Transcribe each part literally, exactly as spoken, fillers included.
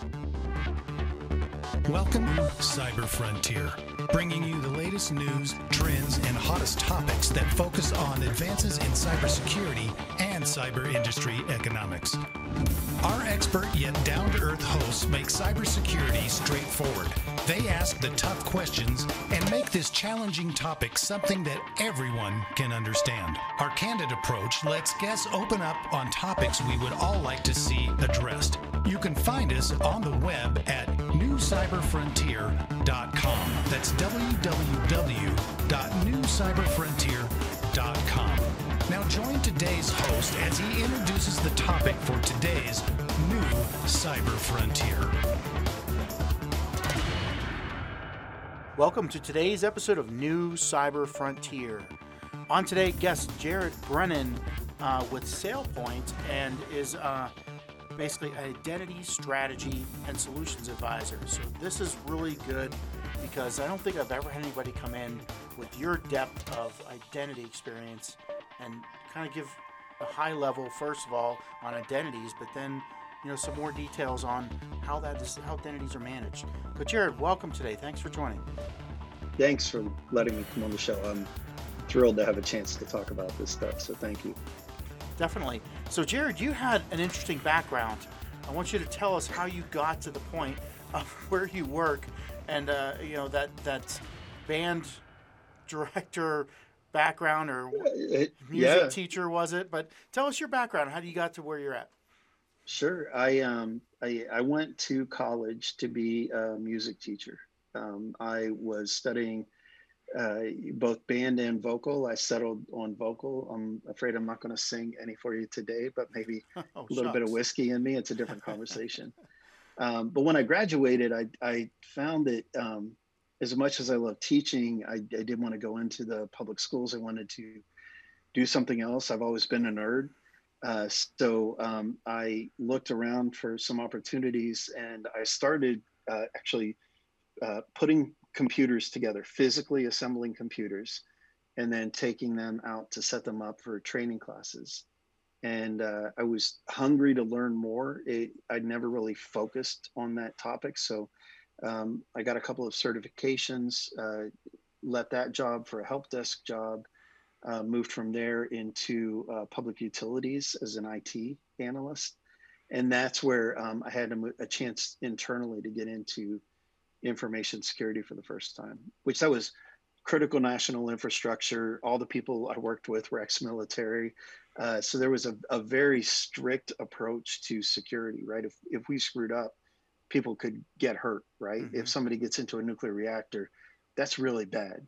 Welcome to Cyber Frontier, bringing you the latest news, trends, and hottest topics that focus on advances in cybersecurity and cyber industry economics. Our expert yet down-to-earth hosts make cybersecurity straightforward. They ask the tough questions and make this challenging topic something that everyone can understand. Our candid approach lets guests open up on topics we would all like to see addressed. You can find us on the web at new cyber frontier dot com. That's w w w dot new cyber frontier dot com. Now join today's host as he introduces the topic for today's New Cyber Frontier. Welcome to today's episode of New Cyber Frontier. On today, guest Jared Brennan uh, with SailPoint and is uh, basically an identity strategy and solutions advisor. So this is really good because I don't think I've ever had anybody come in with your depth of identity experience and kind of give a high level, first of all, on identities, but then, you know, some more details on how that is, how identities are managed. But Jared, welcome today. Thanks for joining. Thanks for letting me come on the show. I'm thrilled to have a chance to talk about this stuff, so thank you. Definitely. So Jared, you had an interesting background. I want you to tell us how you got to the point of where you work and, uh, you know, that, that band director background or It, music yeah, teacher was it? But tell us your background. How do you got to where you're at? sure. I um I, I went to college to be a music teacher. Um, I was studying uh, both band and vocal. I settled on vocal. I'm afraid I'm not going to sing any for you today, but maybe Oh, a little bit of shucks. whiskey in me. It's a different conversation. Um, but when I graduated, I, I found that um, as much as I love teaching, I, I did want to go into the public schools. I wanted to do something else. I've always been a nerd. Uh, so um, I looked around for some opportunities and I started uh, actually uh, putting computers together, physically assembling computers, and then taking them out to set them up for training classes. And uh, I was hungry to learn more. It, I'd never really focused on that topic. So um, I got a couple of certifications, uh, let that job for a help desk job, uh, moved from there into uh, public utilities as an I T analyst. And that's where um, I had a, mo- a chance internally to get into information security for the first time, which that was critical national infrastructure. All the people I worked with were ex-military. Uh, so there was a, a very strict approach to security, right? If, if we screwed up, people could get hurt, right? Mm-hmm. If somebody gets into a nuclear reactor, that's really bad.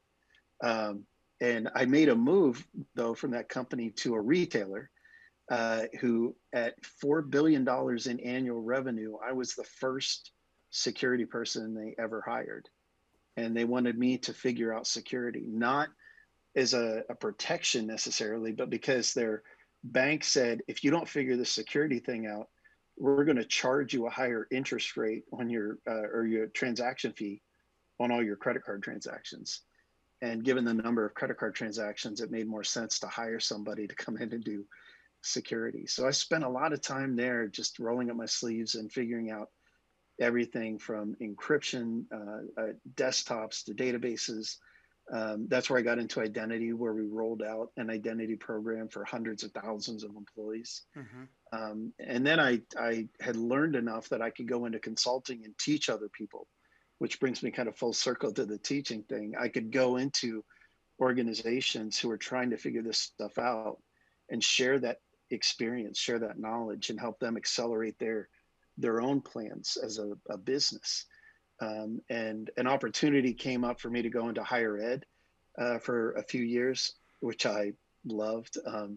Um, and I made a move, though, from that company to a retailer uh, who, at four billion dollars in annual revenue, I was the first security person they ever hired. And they wanted me to figure out security, not as a, a protection necessarily, but because their bank said, if you don't figure the security thing out, we're going to charge you a higher interest rate on your uh, or your transaction fee on all your credit card transactions. And given the number of credit card transactions, it made more sense to hire somebody to come in and do security. So I spent a lot of time there just rolling up my sleeves and figuring out everything from encryption, uh, uh, desktops to databases. Um, that's where I got into identity, where we rolled out an identity program for hundreds of thousands of employees. Mm-hmm. Um, and then I, I had learned enough that I could go into consulting and teach other people, which brings me kind of full circle to the teaching thing. I could go into organizations who are trying to figure this stuff out and share that experience, share that knowledge, and help them accelerate their their own plans as a, a business. Um, and an opportunity came up for me to go into higher ed uh, for a few years, which I loved. Um,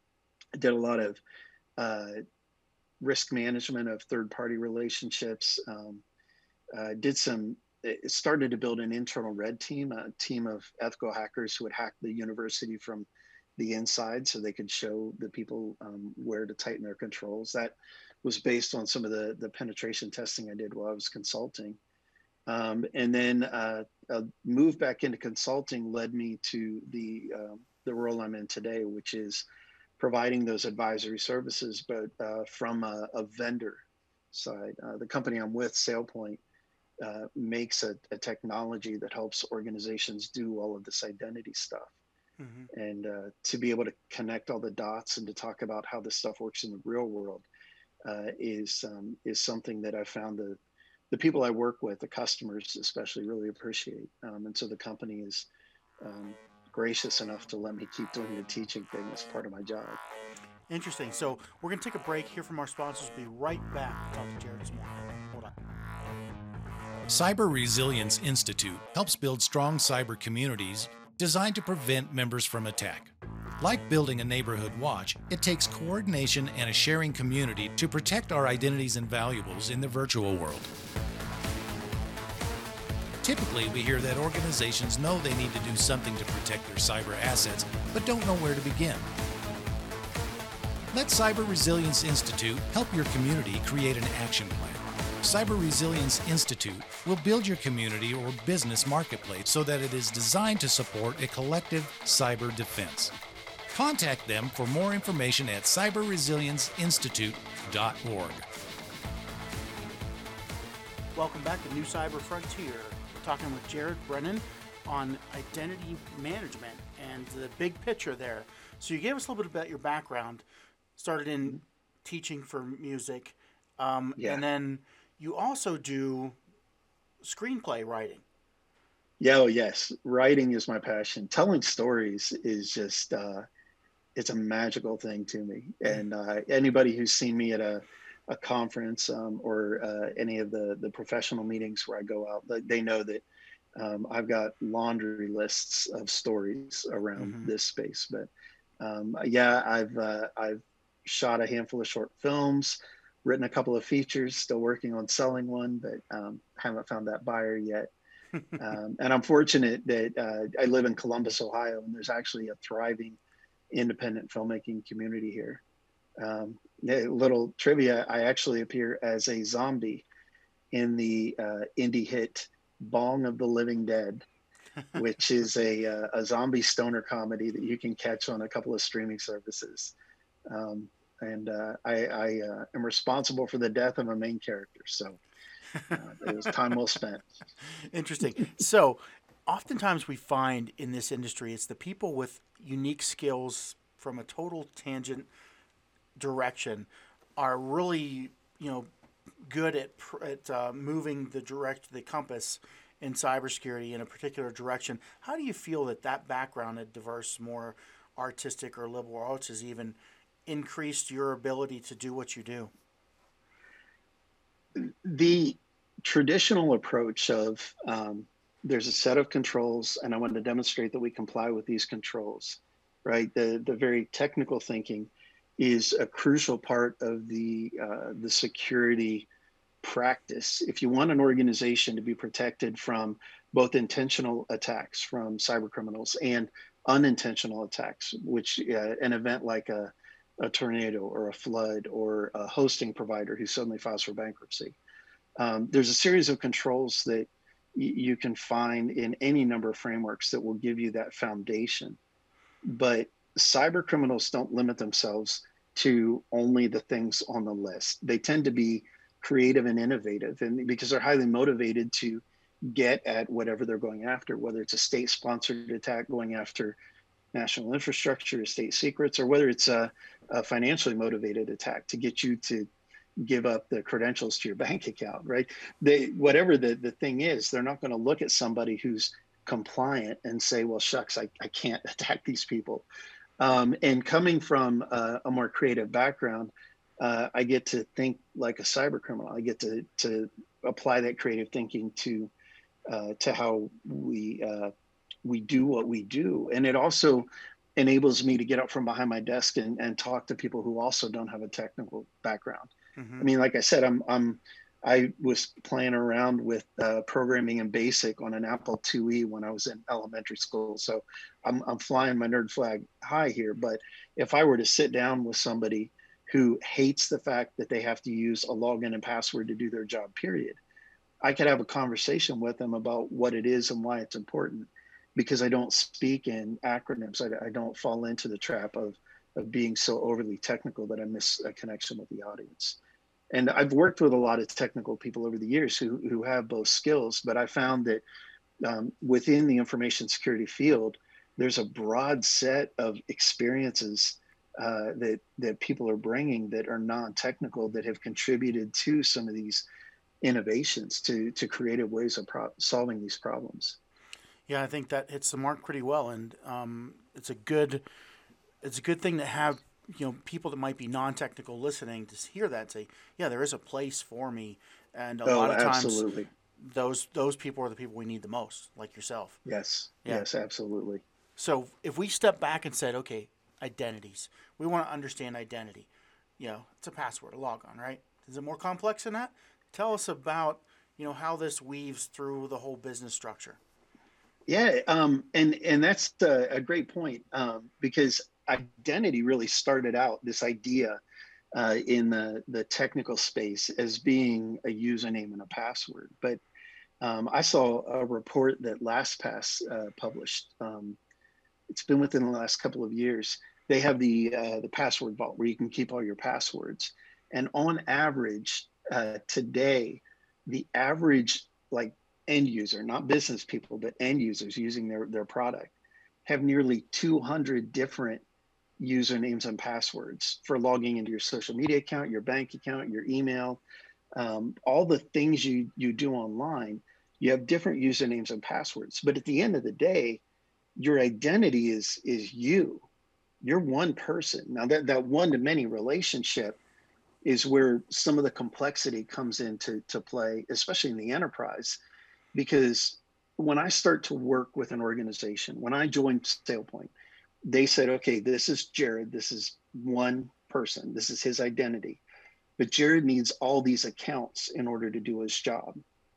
I did a lot of uh, risk management of third-party relationships. Um, uh, did some, it started to build an internal red team, a team of ethical hackers who would hack the university from the inside so they could show the people um, where to tighten their controls. That was based on some of the, the penetration testing I did while I was consulting. Um, and then uh, a move back into consulting led me to the, uh, the role I'm in today, which is providing those advisory services, but uh, from a, a vendor side. Uh, the company I'm with, SailPoint, uh, makes a, a technology that helps organizations do all of this identity stuff. Mm-hmm. And uh, to be able to connect all the dots and to talk about how this stuff works in the real world uh, is um, is something that I found the the people I work with, the customers especially, really appreciate. Um, and so the company is um, gracious enough to let me keep doing the teaching thing as part of my job. Interesting. So we're going to take a break here from our sponsors. We'll be right back to talk to Jared some more. Hold on. Cyber Resilience Institute helps build strong cyber communities designed to prevent members from attack. Like building a neighborhood watch, it takes coordination and a sharing community to protect our identities and valuables in the virtual world. Typically, we hear that organizations know they need to do something to protect their cyber assets, but don't know where to begin. Let Cyber Resilience Institute help your community create an action plan. Cyber Resilience Institute will build your community or business marketplace so that it is designed to support a collective cyber defense. Contact them for more information at cyber resilience institute dot org. Welcome back to New Cyber Frontier. We're talking with Jared Brennan on identity management and the big picture there. So you gave us a little bit about your background. Started in teaching for music, um, Yeah. and then you also do screenplay writing. Yeah, oh yes, writing is my passion. Telling stories is just uh, it's a magical thing to me. And uh, anybody who's seen me at a a conference um, or uh, any of the the professional meetings where I go out, they know that um, I've got laundry lists of stories around Mm-hmm. this space. But um, yeah, I've uh, I've shot a handful of short films, written a couple of features, still working on selling one, but um, haven't found that buyer yet. Um, and I'm fortunate that uh, I live in Columbus, Ohio, and there's actually a thriving independent filmmaking community here. Um, a little trivia, I actually appear as a zombie in the uh, indie hit Bong of the Living Dead, which is a, uh, a zombie stoner comedy that you can catch on a couple of streaming services. Um, and uh, I, I uh, am responsible for the death of a main character. So uh, it was time well spent. Interesting. So, oftentimes we find in this industry, it's the people with unique skills from a total tangent direction are really, you know, good at at uh, moving the direct the compass in cybersecurity in a particular direction. How do you feel that that background, a diverse, more artistic or liberal arts, has even increased your ability to do what you do? The traditional approach of um, there's a set of controls and I want to demonstrate that we comply with these controls, right? The, the very technical thinking is a crucial part of the, uh, the security practice. If you want an organization to be protected from both intentional attacks from cyber criminals and unintentional attacks, which uh, an event like a, a tornado or a flood or a hosting provider who suddenly files for bankruptcy, Um, there's a series of controls that y- you can find in any number of frameworks that will give you that foundation. But cyber criminals don't limit themselves to only the things on the list. They tend to be creative and innovative, and because they're highly motivated to get at whatever they're going after, whether it's a state-sponsored attack going after national infrastructure, state secrets, or whether it's a, a financially motivated attack to get you to give up the credentials to your bank account, right? They, whatever the, the thing is, they're not going to look at somebody who's compliant and say, well, shucks, I, I can't attack these people. Um, and coming from a, a more creative background, uh, I get to think like a cyber criminal. I get to, to apply that creative thinking to, uh, to how we, uh, we do what we do. And it also enables me to get up from behind my desk and, and talk to people who also don't have a technical background. Mm-hmm. I mean, like I said, I'm, I'm, I was playing around with uh, programming in BASIC on an Apple two E when I was in elementary school. So I'm, I'm flying my nerd flag high here. But if I were to sit down with somebody who hates the fact that they have to use a login and password to do their job, period, I could have a conversation with them about what it is and why it's important, because I don't speak in acronyms. I, I don't fall into the trap of, of being so overly technical that I miss a connection with the audience. And I've worked with a lot of technical people over the years who, who have both skills, but I found that um, within the information security field, there's a broad set of experiences uh, that, that people are bringing that are non-technical that have contributed to some of these innovations, to, to creative ways of pro- solving these problems. Yeah, I think that hits the mark pretty well, and um, it's a good it's a good thing to have, you know, people that might be non-technical listening to hear that and say, yeah, there is a place for me, and a Oh, lot of times absolutely. those those people are the people we need the most, like yourself. Yes. Yeah. Yes, absolutely. So if we step back and said, okay, identities, we want to understand identity. You know, it's a password, a logon, right? Is it more complex than that? Tell us about, you know, how this weaves through the whole business structure. Yeah, um, and and that's a, a great point, um, because identity really started out, this idea uh, in the the technical space, as being a username and a password. But um, I saw a report that LastPass uh, published. Um, it's been within the last couple of years. They have the uh, the password vault where you can keep all your passwords, and on average uh, today, the average, like, end user, not business people, but end users using their their product, have nearly two hundred different usernames and passwords for logging into your social media account, your bank account, your email, um, all the things you you do online. You have different usernames and passwords, but at the end of the day, your identity is is you. You're one person. Now that that one to many relationship is where some of the complexity comes into to play, especially in the enterprise, because when I start to work with an organization, when I joined SailPoint, they said, okay, this is Jared, this is one person, this is his identity, but Jared needs all these accounts in order to do his job.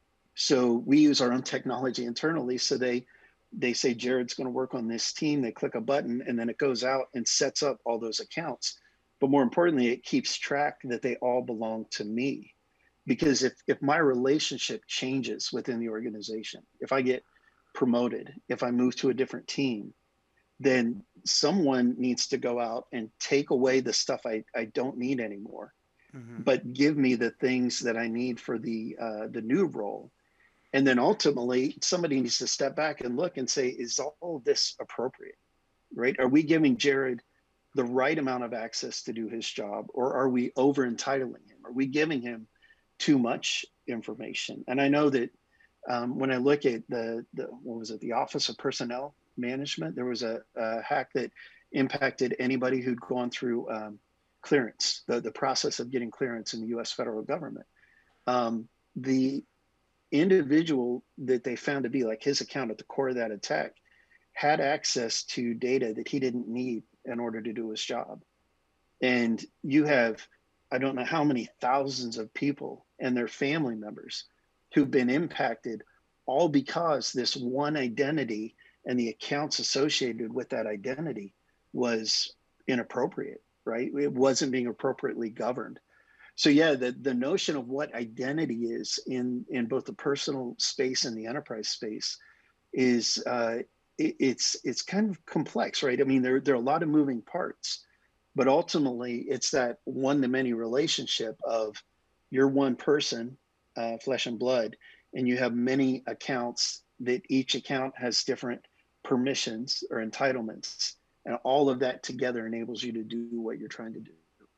So we use our own technology internally. So they they say Jared's going to work on this team. They click a button and then it goes out and sets up all those accounts. But more importantly, it keeps track that they all belong to me. Because if if my relationship changes within the organization, if I get promoted, if I move to a different team, then someone needs to go out and take away the stuff I, I don't need anymore, Mm-hmm. but give me the things that I need for the uh, the new role. And then ultimately, somebody needs to step back and look and say, is all of this appropriate, right? Are we giving Jared the right amount of access to do his job, or are we over entitling him? Are we giving him too much information? And I know that um, when I look at the, the, what was it, the Office of Personnel Management, there was a, a hack that impacted anybody who'd gone through um, clearance, the, the process of getting clearance in the U S federal government. Um, the individual that they found to be like his account at the core of that attack had access to data that he didn't need in order to do his job. And you have, I don't know how many thousands of people and their family members who've been impacted, all because this one identity and the accounts associated with that identity was inappropriate, right? It wasn't being appropriately governed. So yeah, the, the notion of what identity is in, in both the personal space and the enterprise space is uh, it, it's it's kind of complex, right? I mean, there, there are a lot of moving parts, but ultimately it's that one-to-many relationship of you're one person, uh, flesh and blood, and you have many accounts that each account has different permissions or entitlements, and all of that together enables you to do what you're trying to do.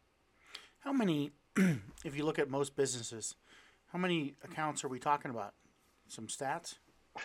How many, if you look at most businesses, how many accounts are we talking about? Some stats?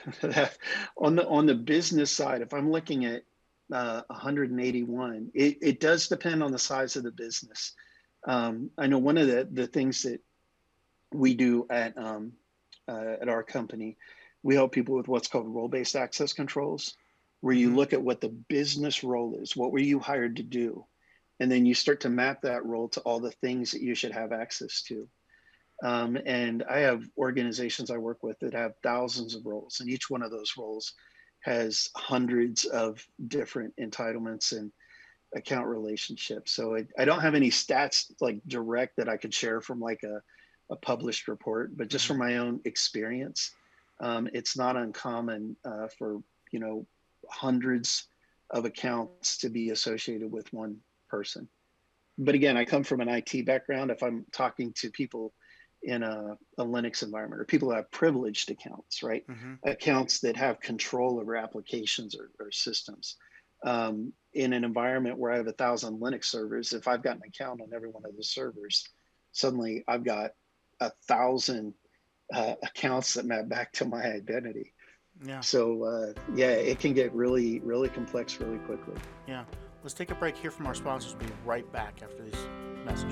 on the on the business side, if I'm looking at uh, one hundred eighty-one, it, it does depend on the size of the business. Um, I know one of the, the things that we do at um, uh, at our company, we help people with what's called role-based access controls, where you Mm-hmm. look at what the business role is, what were you hired to do, and then you start to map that role to all the things that you should have access to. Um, and I have organizations I work with that have thousands of roles, and each one of those roles has hundreds of different entitlements and account relationships. So I, I don't have any stats like direct that I could share from like a, a published report, but just Mm-hmm. from my own experience, um, it's not uncommon uh, for, you know, hundreds of accounts to be associated with one person. but again, I come from an I T background. If I'm talking to people in a, a Linux environment, or people who have privileged accounts, right? Mm-hmm. Accounts that have control over applications or, or systems. Um, in an environment where I have a thousand Linux servers, if I've got an account on every one of those servers, suddenly I've got a thousand uh, accounts that map back to my identity. Yeah. So uh, yeah, it can get really, really complex really quickly. Yeah. Let's take a break here from our sponsors. We'll be right back after this message.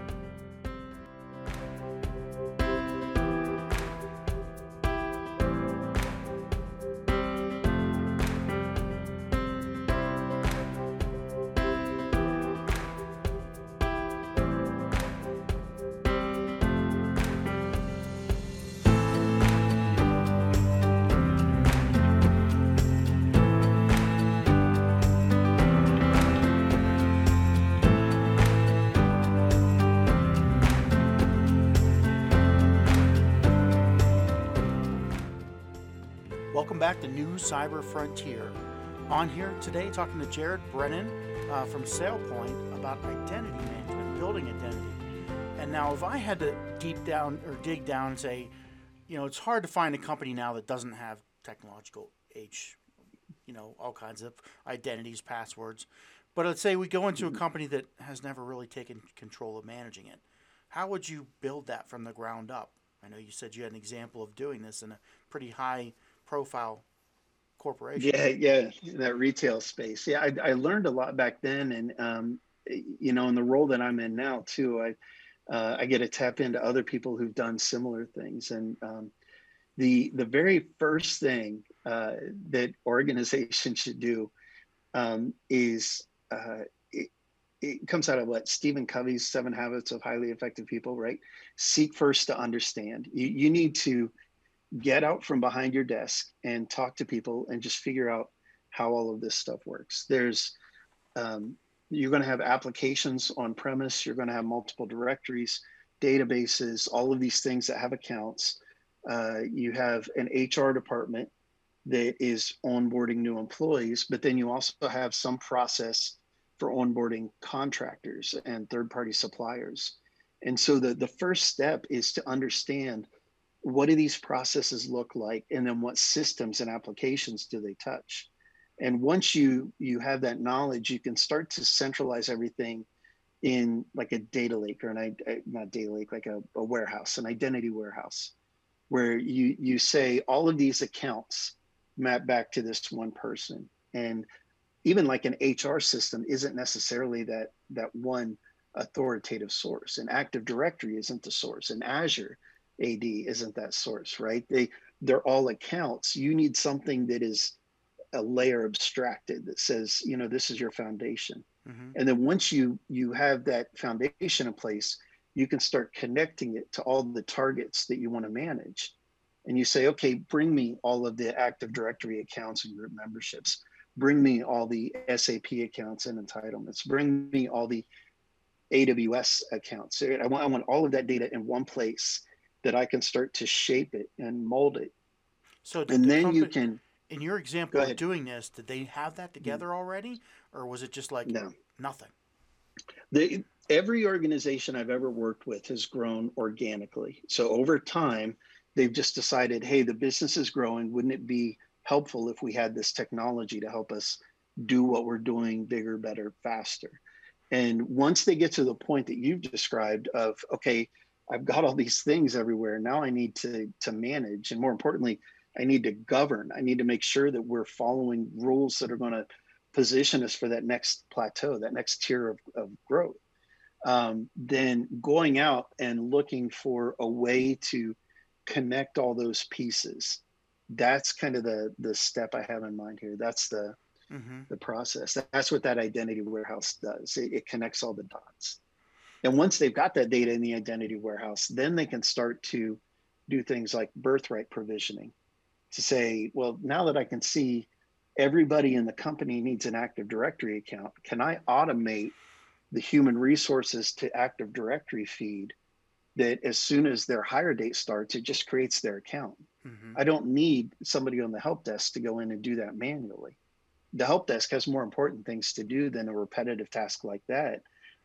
Welcome back to New Cyber Frontier. On here today, talking to Jared Brennan uh, from SailPoint about identity management, building identity. And now, if I had to deep down or dig down and say, you know, it's hard to find a company now that doesn't have technological age, you know, all kinds of identities, passwords. But let's say we go into a company that has never really taken control of managing it. How would you build that from the ground up? I know you said you had an example of doing this in a pretty high profile corporation. Yeah, yeah, in that retail space. Yeah, I, I learned a lot back then, and um, you know, in the role that I'm in now too, I uh, I get to tap into other people who've done similar things. And um, the the very first thing uh, that organizations should do um, is uh, it, it comes out of what Stephen Covey's Seven Habits of Highly Effective People, right? Seek first to understand. You you need to get out from behind your desk and talk to people and just figure out how all of this stuff works. There's, um, you're going to have applications on premise. You're going to have multiple directories, databases, all of these things that have accounts. Uh, you have an H R department that is onboarding new employees, but then you also have some process for onboarding contractors and third-party suppliers. And so the, the first step is to understand, what do these processes look like? And then what systems and applications do they touch? And once you, you have that knowledge, you can start to centralize everything in like a data lake, or an, not data lake, like a, a warehouse, an identity warehouse, where you, you say all of these accounts map back to this one person. And even like an H R system isn't necessarily that, that one authoritative source. An Active Directory isn't the source. In Azure, A D isn't that source, right? They, they're all accounts. You need something that is a layer abstracted that says, you know, this is your foundation. Mm-hmm. And then once you, you have that foundation in place, you can start connecting it to all the targets that you want to manage. And you say, okay, bring me all of the Active Directory accounts and group memberships. Bring me all the S A P accounts and entitlements. Bring me all the A W S accounts. I want, I want all of that data in one place, that I can start to shape it and mold it. So and the then company, you can, in your example of doing this, did they have that together already? Or was it just like no. nothing? They, every organization I've ever worked with has grown organically. So over time, they've just decided, hey, the business is growing. Wouldn't it be helpful if we had this technology to help us do what we're doing bigger, better, faster? And once they get to the point that you've described of, okay, I've got all these things everywhere. Now I need to, to manage. And more importantly, I need to govern. I need to make sure that we're following rules that are going to position us for that next plateau, that next tier of, of growth. Um, then going out and looking for a way to connect all those pieces. That's kind of the, the step I have in mind here. That's the, mm-hmm. the process. That's what that identity warehouse does. It, it connects all the dots. And once they've got that data in the identity warehouse, then they can start to do things like birthright provisioning to say, well, now that I can see everybody in the company needs an Active Directory account, can I automate the human resources to Active Directory feed that as soon as their hire date starts, it just creates their account? Mm-hmm. I don't need somebody on the help desk to go in and do that manually. The help desk has more important things to do than a repetitive task like that.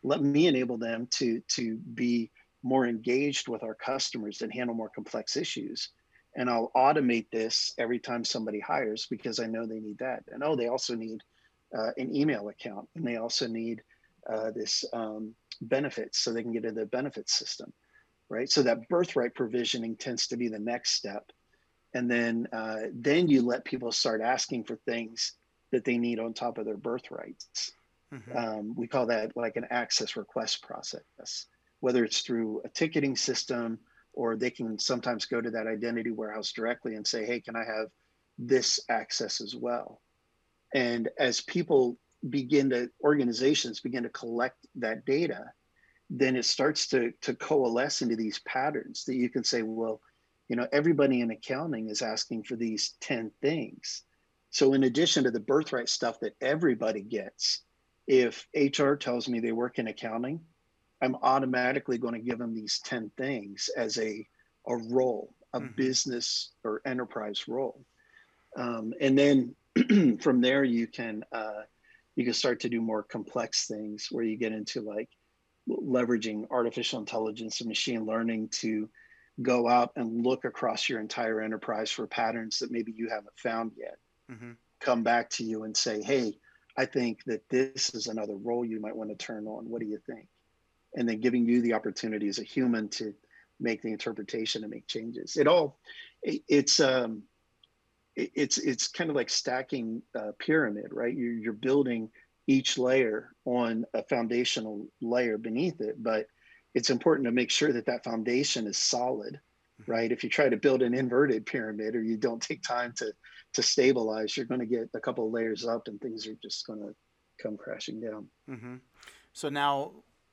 let me enable them to to be more engaged with our customers and handle more complex issues. And I'll automate this every time somebody hires because I know they need that. And oh, they also need uh, an email account, and they also need uh, this um, benefits so they can get into the benefits system, right? So that birthright provisioning tends to be the next step. And then uh, then you let people start asking for things that they need on top of their birthrights. Mm-hmm. Um, we call that like an access request process, whether it's through a ticketing system, or they can sometimes go to that identity warehouse directly and say, hey, can I have this access as well? And as people begin to, organizations begin to collect that data, then it starts to, to coalesce into these patterns that you can say, well, you know, everybody in accounting is asking for these ten things. So in addition to the birthright stuff that everybody gets, if H R tells me they work in accounting, I'm automatically going to give them these ten things as a, a role, a Mm-hmm. business or enterprise role. Um, and then from there, you can, uh, you can start to do more complex things where you get into like leveraging artificial intelligence and machine learning to go out and look across your entire enterprise for patterns that maybe you haven't found yet. Mm-hmm. Come back to you and say, hey, I think that this is another role you might want to turn on. What do you think? And then giving you the opportunity as a human to make the interpretation and make changes. It all, it, it's um, it, it's it's kind of like stacking a pyramid, right? You're, you're building each layer on a foundational layer beneath it, but it's important to make sure that that foundation is solid, right? If you try to build an inverted pyramid or you don't take time to to stabilize, you're going to get a couple of layers up and things are just going to come crashing down. Mm-hmm. So now,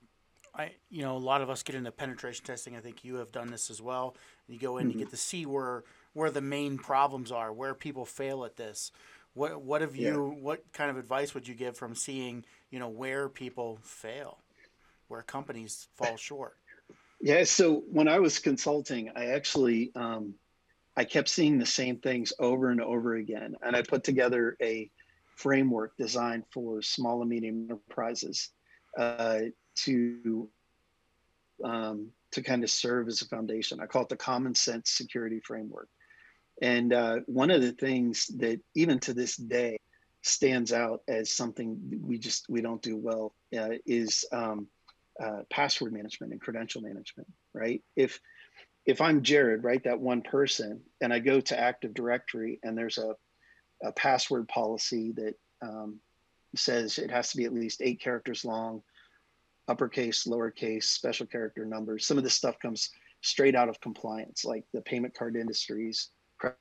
I you know a lot of us get into penetration testing. I think you have done this as well. You go in, Mm-hmm. you get to see where where the main problems are, where people fail at this. What what have you? Yeah. What kind of advice would you give from seeing you know where people fail, where companies fall short? Yeah. So when I was consulting, I actually um, I kept seeing the same things over and over again, and I put together a framework designed for small and medium enterprises uh, to um, to kind of serve as a foundation. I call it the Common Sense Security Framework. And uh, one of the things that even to this day stands out as something we just we don't do well uh, is um, uh, password management and credential management, right? If if I'm Jared, right, that one person, and I go to Active Directory and there's a, a password policy that um, says it has to be at least eight characters long, uppercase, lowercase, special character numbers. Some of this stuff comes straight out of compliance, like the payment card industries,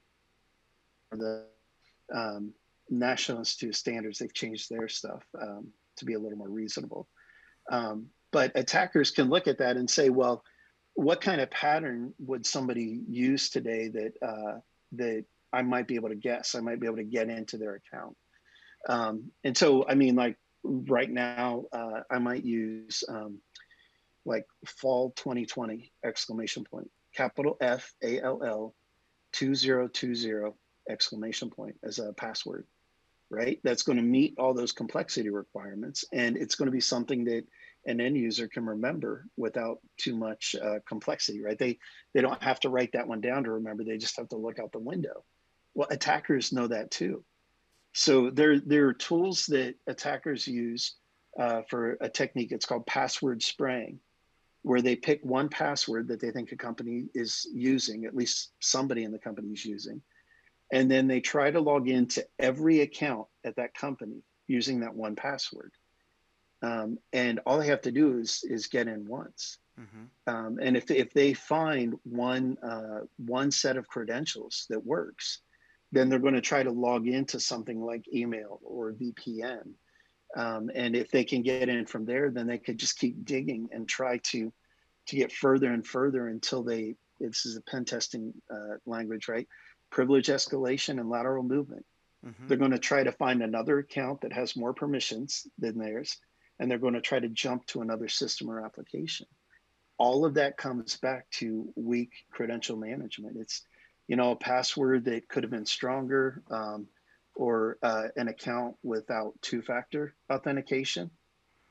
the um, National Institute of Standards. They've changed their stuff um, to be a little more reasonable. Um, but attackers can look at that and say, well, what kind of pattern would somebody use today that uh, that I might be able to guess? I might be able to get into their account. Um, and so, I mean, like right now, uh, I might use um, like fall twenty twenty exclamation point, capital F A L L two zero two zero exclamation point as a password, right? That's going to meet all those complexity requirements. And it's going to be something that an end user can remember without too much uh, complexity, right? They, they don't have to write that one down to remember. They just have to look out the window. Well, attackers know that too. So there, there are tools that attackers use uh, for a technique. It's called password spraying, where they pick one password that they think a company is using, at least somebody in the company is using, and then they try to log into every account at that company using that one password. Um, and all they have to do is is get in once. Mm-hmm. Um, and if if they find one uh, one set of credentials that works, then they're going to try to log into something like email or V P N. Um, and if they can get in from there, then they could just keep digging and try to to get further and further until they. This is a pen testing uh, language, right? Privilege escalation and lateral movement. Mm-hmm. They're going to try to find another account that has more permissions than theirs, and they're going to try to jump to another system or application. All of that comes back to weak credential management. It's, you know, a password that could have been stronger, um, or uh, an account without two-factor authentication.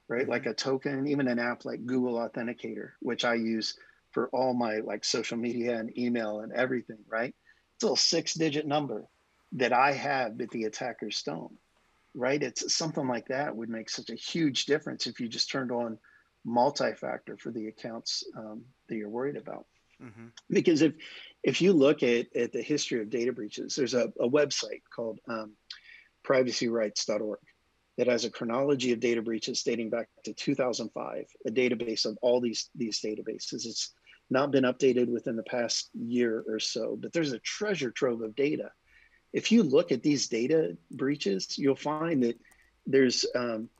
right? Mm-hmm. Like a token, even an app like Google Authenticator, which I use for all my like social media and email and everything, right? It's a little six digit number that I have, but the attackers don't, right? It's something like that would make such a huge difference if you just turned on multi-factor for the accounts um, that you're worried about. Mm-hmm. Because if if you look at, at the history of data breaches, there's a, a website called um, privacy rights dot org that has a chronology of data breaches dating back to two thousand five, a database of all these, these databases. It's not been updated within the past year or so, but there's a treasure trove of data. If you look at these data breaches, you'll find that there's um,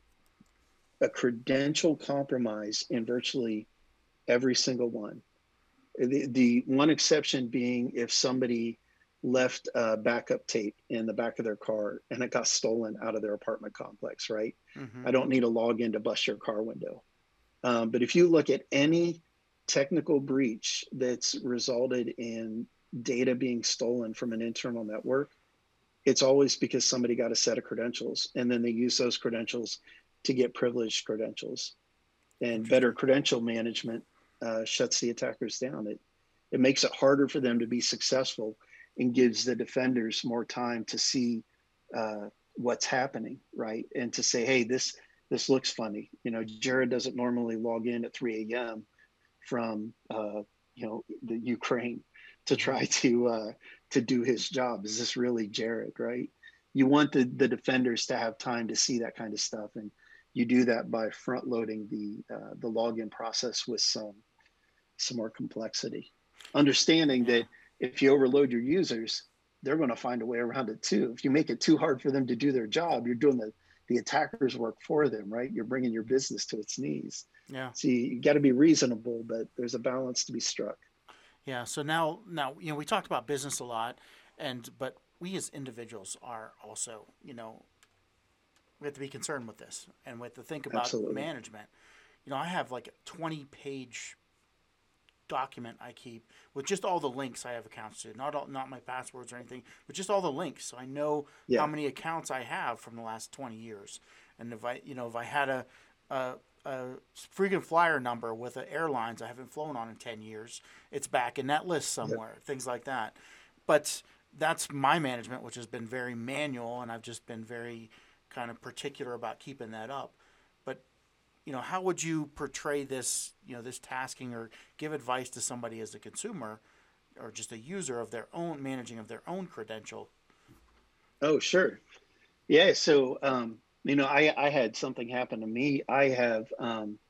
a credential compromise in virtually every single one. The, the one exception being if somebody left uh, backup tape in the back of their car and it got stolen out of their apartment complex, right? Mm-hmm. I don't need to log in to bust your car window. Um, but if you look at any technical breach that's resulted in data being stolen from an internal network, it's always because somebody got a set of credentials and then they use those credentials to get privileged credentials. And better credential management uh, shuts the attackers down. It, it makes it harder for them to be successful and gives the defenders more time to see uh, what's happening, right? And to say, hey, this this looks funny. You know, Jared doesn't normally log in at three a.m. from uh, you know the Ukraine to try to uh, to do his job. Is this really Jared, right? You want the the defenders to have time to see that kind of stuff, and you do that by front loading the uh, the login process with some some more complexity. Understanding Yeah. that if you overload your users, they're going to find a way around it too. If you make it too hard for them to do their job, you're doing the the attacker's work for them, right? You're bringing your business to its knees. Yeah. So you, you got to be reasonable, but there's a balance to be struck. Yeah. So now, now you know, we talked about business a lot, and but we as individuals are also, you know, we have to be concerned with this, and we have to think about Absolutely. management. You know, I have like a twenty page document I keep with just all the links I have accounts to, not all, not my passwords or anything, but just all the links, so I know Yeah. how many accounts I have from the last twenty years. And if I, you know, if I had a a, a frequent flyer number with the airlines I haven't flown on in ten years, it's back in that list somewhere. Yep. Things like that. But that's my management, which has been very manual, and I've just been very kind of particular about keeping that up. But you know, how would you portray this, you know, this tasking, or give advice to somebody as a consumer or just a user of their own managing of their own credential? Oh, sure. Yeah. So, um, you know, I, I had something happen to me. I have um,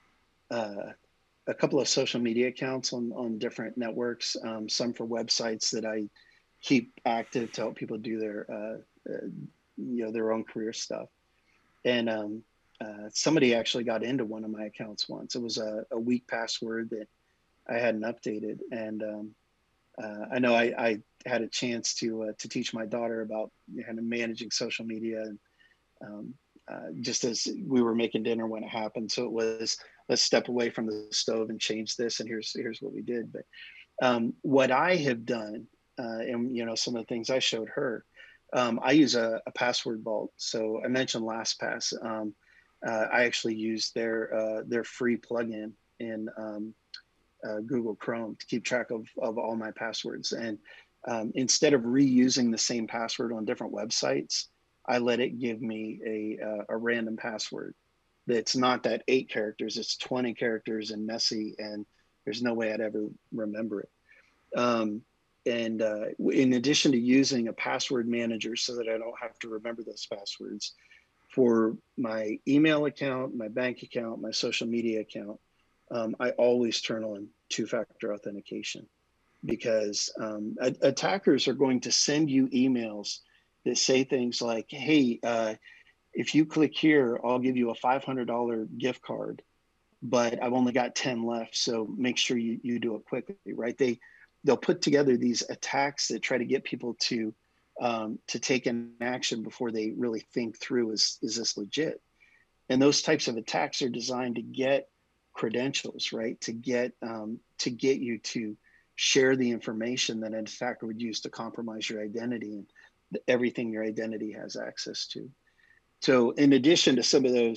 uh, a couple of social media accounts on, on different networks, um, some for websites that I keep active to help people do their, uh, uh, you know, their own career stuff. And um, uh, somebody actually got into one of my accounts once. It was a, a weak password that I hadn't updated. And um, uh, I know I, I had a chance to uh, to teach my daughter about kind of managing social media, and um, uh, just as we were making dinner when it happened. So it was, let's step away from the stove and change this. And here's here's what we did. But um, what I have done, uh, and you know, some of the things I showed her, um, I use a, a password vault. So I mentioned LastPass. Um, uh, I actually use their uh, their free plugin in um, uh, Google Chrome to keep track of, of all my passwords. And um, instead of reusing the same password on different websites, I let it give me a, uh, a random password that's not that eight characters, it's twenty characters and messy, and there's no way I'd ever remember it. Um, and uh, in addition to using a password manager so that I don't have to remember those passwords, for my email account, my bank account, my social media account, um, I always turn on two-factor authentication, because um, attackers are going to send you emails that say things like, hey, uh, if you click here, I'll give you a five hundred dollars gift card, but I've only got ten left, so make sure you, you do it quickly, right? They, they'll put together these attacks that try to get people to um, to take an action before they really think through, is, is this legit? And those types of attacks are designed to get credentials, right? To get um, to get you to share the information that an attacker would use to compromise your identity and everything your identity has access to. So in addition to some of those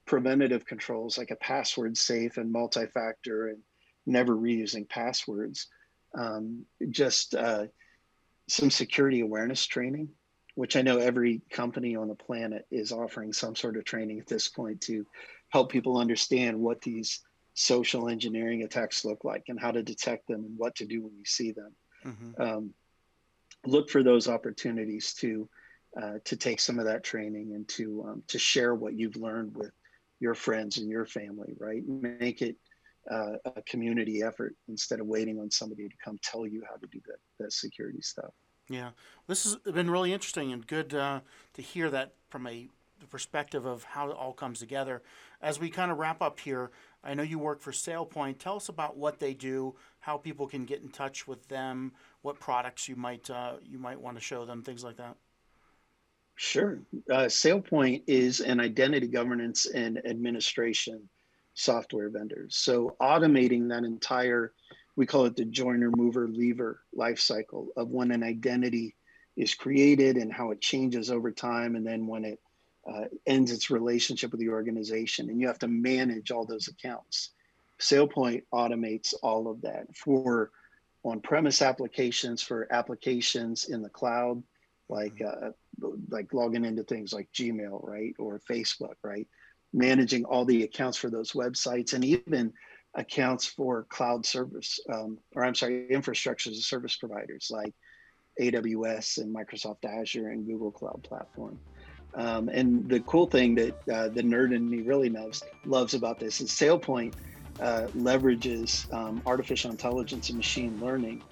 preventative controls like a password safe and multi-factor and never reusing passwords. Um, just uh, some security awareness training, which I know every company on the planet is offering some sort of training at this point to help people understand what these social engineering attacks look like and how to detect them and what to do when you see them. Mm-hmm. Um, look for those opportunities to uh, to take some of that training and to um, to share what you've learned with your friends and your family, right? Make it uh, a community effort instead of waiting on somebody to come tell you how to do that, that security stuff. Yeah, this has been really interesting and good uh, to hear that from a the perspective of how it all comes together. As we kind of wrap up here, I know you work for SailPoint. Tell us about what they do, how people can get in touch with them, what products you might uh, you might want to show them, things like that. Sure. Uh, SailPoint is an identity governance and administration software vendor. So automating that entire, we call it the joiner, mover, leaver life cycle of when an identity is created and how it changes over time, and then when it uh, ends its relationship with the organization, and you have to manage all those accounts. SailPoint automates all of that for on-premise applications, for applications in the cloud, like uh, like logging into things like Gmail, right, or Facebook, right, managing all the accounts for those websites, and even accounts for cloud service, um, or I'm sorry, infrastructure as a service providers like A W S and Microsoft Azure and Google Cloud Platform. Um, and the cool thing that uh, the nerd in me really loves, loves about this is SailPoint uh, leverages um, artificial intelligence and machine learning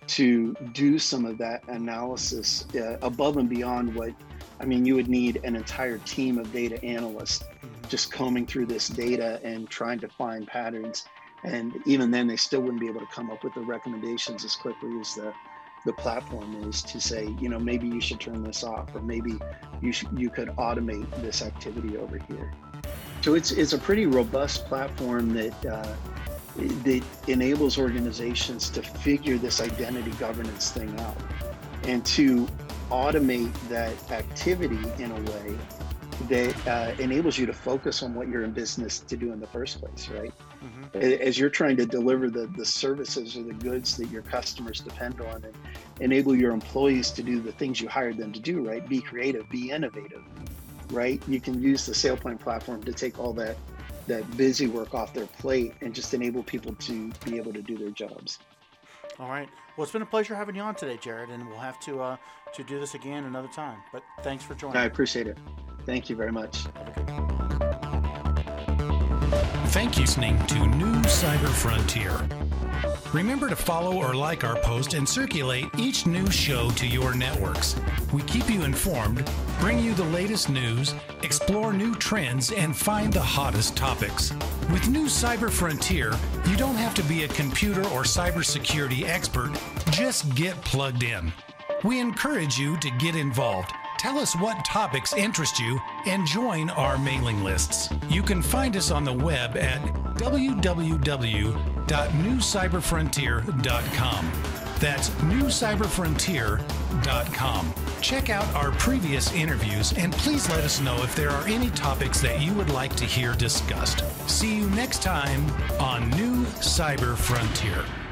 to do some of that analysis uh, above and beyond what, I mean, you would need an entire team of data analysts just combing through this data and trying to find patterns. And even then, they still wouldn't be able to come up with the recommendations as quickly as the, the platform is to say, you know, maybe you should turn this off, or maybe you should, you could automate this activity over here. So it's, it's a pretty robust platform that, uh, that enables organizations to figure this identity governance thing out and to automate that activity in a way that uh, enables you to focus on what you're in business to do in the first place, right? Mm-hmm. As you're trying to deliver the, the services or the goods that your customers depend on, and enable your employees to do the things you hired them to do, right? Be creative, be innovative, right? You can use the SailPoint platform to take all that that busy work off their plate and just enable people to be able to do their jobs. All right. Well, it's been a pleasure having you on today, Jared, and we'll have to uh, to do this again another time. But thanks for joining. I appreciate it. Thank you very much. Thank you for listening to New Cyber Frontier. Remember to follow or like our post and circulate each new show to your networks. We keep you informed, bring you the latest news, explore new trends, and find the hottest topics. With New Cyber Frontier, you don't have to be a computer or cybersecurity expert. Just get plugged in. We encourage you to get involved. Tell us what topics interest you and join our mailing lists. You can find us on the web at w w w dot new cyber frontier dot com. That's new cyber frontier dot com. Check out our previous interviews and please let us know if there are any topics that you would like to hear discussed. See you next time on New Cyber Frontier.